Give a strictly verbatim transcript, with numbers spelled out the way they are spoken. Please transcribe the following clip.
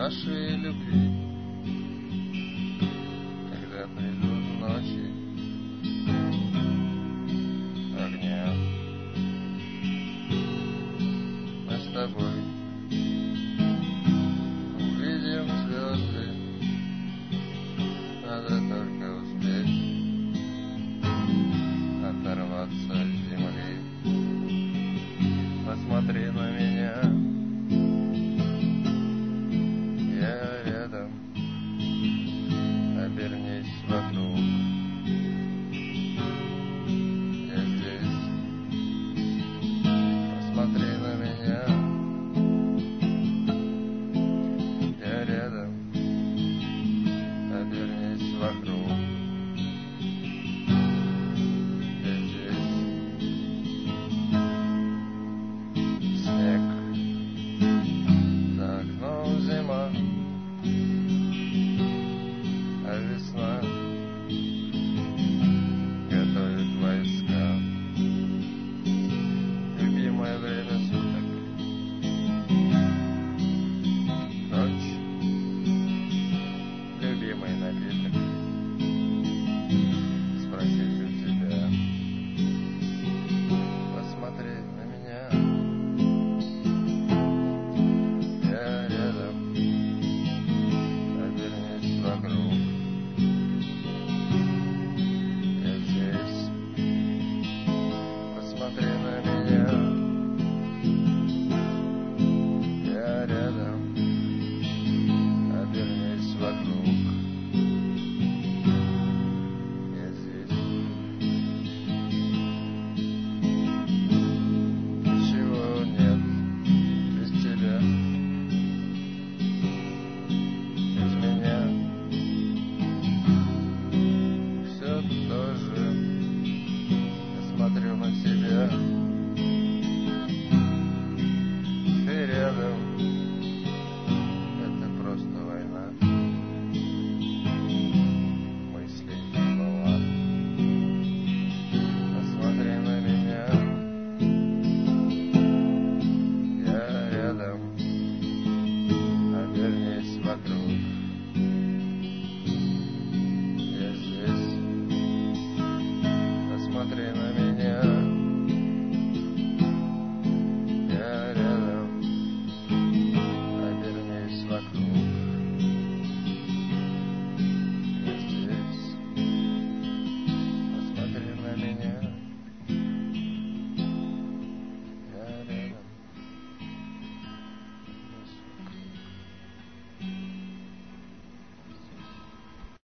нашей любви. Когда придут ночи огня, мы с тобой увидим звезды. Надо только успеть оторваться от земли. Посмотри на меня, я рядом, обернись вокруг, я здесь. Посмотри на меня, я рядом, обернись вокруг, я здесь. Снег, за окном зима, а весна готовит войска. Любимое время суток, ночь, любимый напиток. Спросить у тебя, посмотри на меня, я рядом, обернись вокруг.